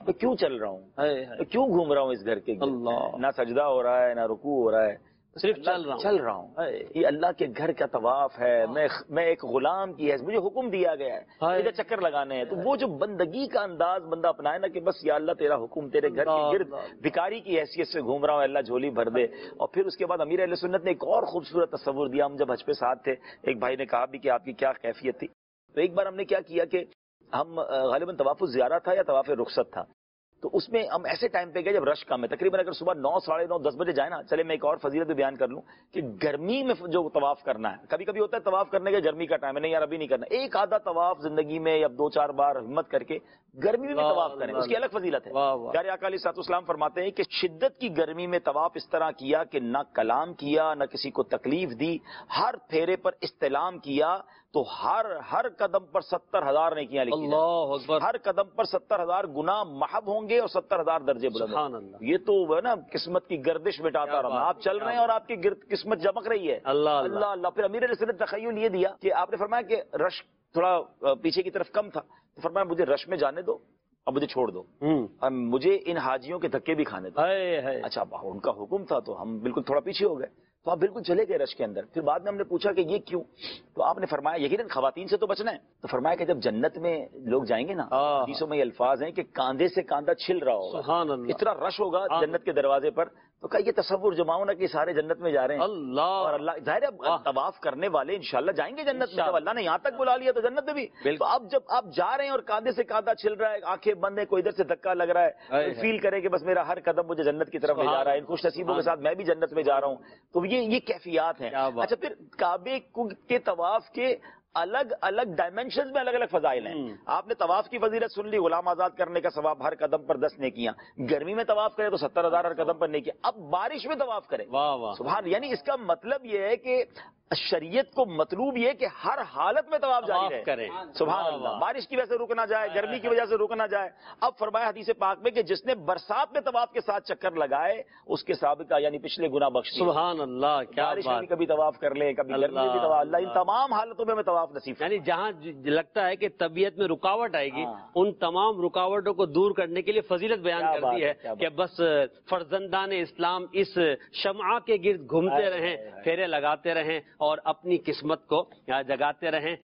میں کیوں چل رہا ہوں, میں کیوں گھوم رہا ہوں اس گھر کے گرد, نہ سجدہ ہو رہا ہے نہ رکوع ہو رہا ہے, صرف چل رہا ہوں. یہ اللہ کے گھر کا طواف ہے. میں ایک غلام کی ہے, مجھے حکم دیا گیا ہے ادھر چکر لگانے ہیں. تو وہ جو بندگی کا انداز بندہ اپنائے نا کہ بس یا اللہ تیرا حکم, تیرے گھر کے گرد بھکاری کی حیثیت سے گھوم رہا ہوں, اللہ جھولی بھر دے. اور پھر اس کے بعد امیر اہل سنت نے ایک اور خوبصورت تصور دیا. ہم جب حج پہ ساتھ تھے, ایک بھائی نے کہا بھی کہ آپ کی کیا کیفیت تھی. تو ایک بار ہم نے کیا کیا کہ ہم غالباً طواف الزیارہ تھا یا طواف رخصت تھا, تو اس میں ہم ایسے ٹائم پہ گئے جب رش کم ہے. تقریباً اگر صبح 9, 9:30, 10 بجے جائیں نا. چلے میں ایک اور فضیلت بھی بیان کر لوں کہ گرمی میں جو طواف کرنا ہے, کبھی کبھی ہوتا ہے طواف کرنے کے گرمی کا ٹائم ہے, نہیں یار ابھی نہیں کرنا. ایک آدھا طواف زندگی میں یا 2-4 بار ہمت کر کے گرمی میں بھی طواف کریں, اس کی الگ فضیلت ہے. پیارے آقا علیہ الصلوۃ والسلام فرماتے ہیں کہ شدت کی گرمی میں طواف اس طرح کیا کہ نہ کلام کیا نہ کسی کو تکلیف دی, ہر پھیرے پر استلام کیا تو ہر قدم پر 70,000 نیکیاں لکھی جائیں. اللہ اکبر. ہر قدم پر 70,000 گناہ محو ہوں گے اور 70,000 درجے بلند. سبحان اللہ. یہ تو ہے نا قسمت کی گردش مٹاتا رہنا. آپ چل رہے ہیں اور آپ کی قسمت چمک رہی ہے. اللہ اللہ اللہ. پھر امیر علیہ السنت تخیل یہ دیا کہ آپ نے فرمایا کہ رش تھوڑا پیچھے کی طرف کم تھا, تو فرمایا مجھے رش میں جانے دو, اب مجھے چھوڑ دو, مجھے ان حاجیوں کے دھکے بھی کھانے دو. اچھا, ان کا حکم تھا تو ہم بالکل تھوڑا پیچھے ہو گئے, تو آپ بالکل چلے گئے رش کے اندر. پھر بعد میں ہم نے پوچھا کہ یہ کیوں, تو آپ نے فرمایا یقیناً خواتین سے تو بچنا ہے. تو فرمایا کہ جب جنت میں لوگ جائیں گے نا, حدیثوں میں یہ الفاظ ہیں کہ کاندھے سے کاندھا چھل رہا ہوگا, سبحان اللہ, اتنا رش ہوگا جنت کے دروازے پر. تو کہا یہ تصور جماؤ نا کہ سارے جنت میں جا رہے ہیں. اللہ, اور اللہ ظاہر ہے طواف کرنے والے انشاءاللہ جائیں گے جنت میں. جب اللہ نے یہاں تک بلا لیا تو جنت میں بھی. تو اب جب آپ جا رہے ہیں اور کاندھے سے کاندھا چھل رہا ہے, آنکھیں بند ہیں, کوئی ادھر سے دھکا لگ رہا ہے, فیل کریں کہ بس میرا ہر قدم مجھے جنت کی طرف لے جا رہا ہے, ان خوش نصیبوں کے ساتھ میں بھی جنت میں جا رہا ہوں. تو یہ کیفیات ہیں. اچھا, پھر کعبے کے طواف کے الگ الگ ڈائمینشنز میں الگ الگ فضائل ہیں. آپ نے طواف کی فضیلت سن لی, غلام آزاد کرنے کا ثواب, ہر قدم پر 10 نیکیاں. گرمی میں طواف کرے تو 70,000 ہر قدم پر نیکیاں. اب بارش میں طواف کرے, سبحان. یعنی اس کا مطلب یہ ہے کہ شریعت کو مطلوب یہ کہ ہر حالت میں طواف جاری رہے. سبحان اللہ. بارش کی وجہ سے رک نہ جائے, گرمی کی وجہ سے رک نہ جائے. اب فرمایا حدیث پاک میں کہ جس نے برسات میں طواف کے ساتھ چکر لگائے اس کے سابقہ یعنی پچھلے گناہ بخش دیے. سبحان اللہ. بارش میں بھی کبھی طواف کر لے, کبھی گرمی میں بھی طواف. اللہ ان تمام حالتوں میں طواف نصیب. یعنی جہاں لگتا ہے کہ طبیعت میں رکاوٹ آئے گی, ان تمام رکاوٹوں کو دور کرنے کے لیے فضیلت بیان کرتی ہے کہ بس فرزندان اسلام اس شمعہ کے گرد گھومتے رہیں, پھیرے لگاتے رہیں اور اپنی قسمت کو جگاتے رہیں.